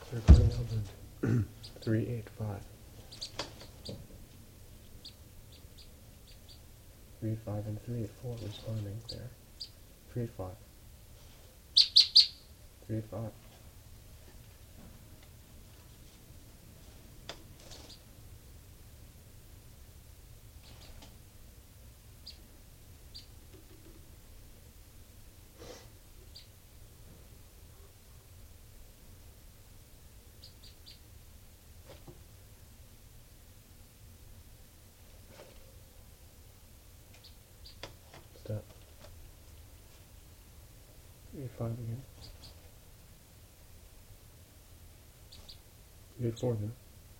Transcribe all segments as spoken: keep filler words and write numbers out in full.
Recording opened. three eight five. three five and three eight four responding there. three eight five. three eight five. Step. three eight five again. three eight four there.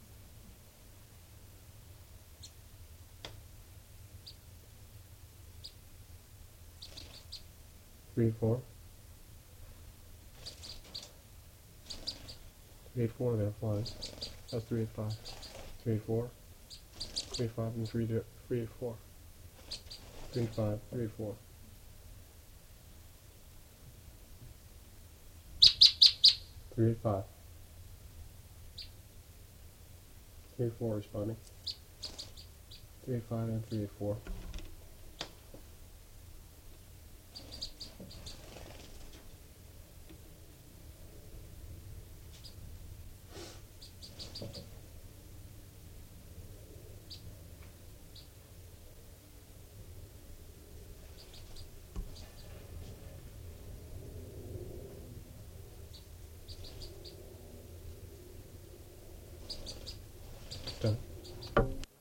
three eight four. three eight four there flies. That's three eight five. three eight four. three eight five and three eight four. three eight five, three eight four. three eight five. three eight four responding. three eight five and three eight four.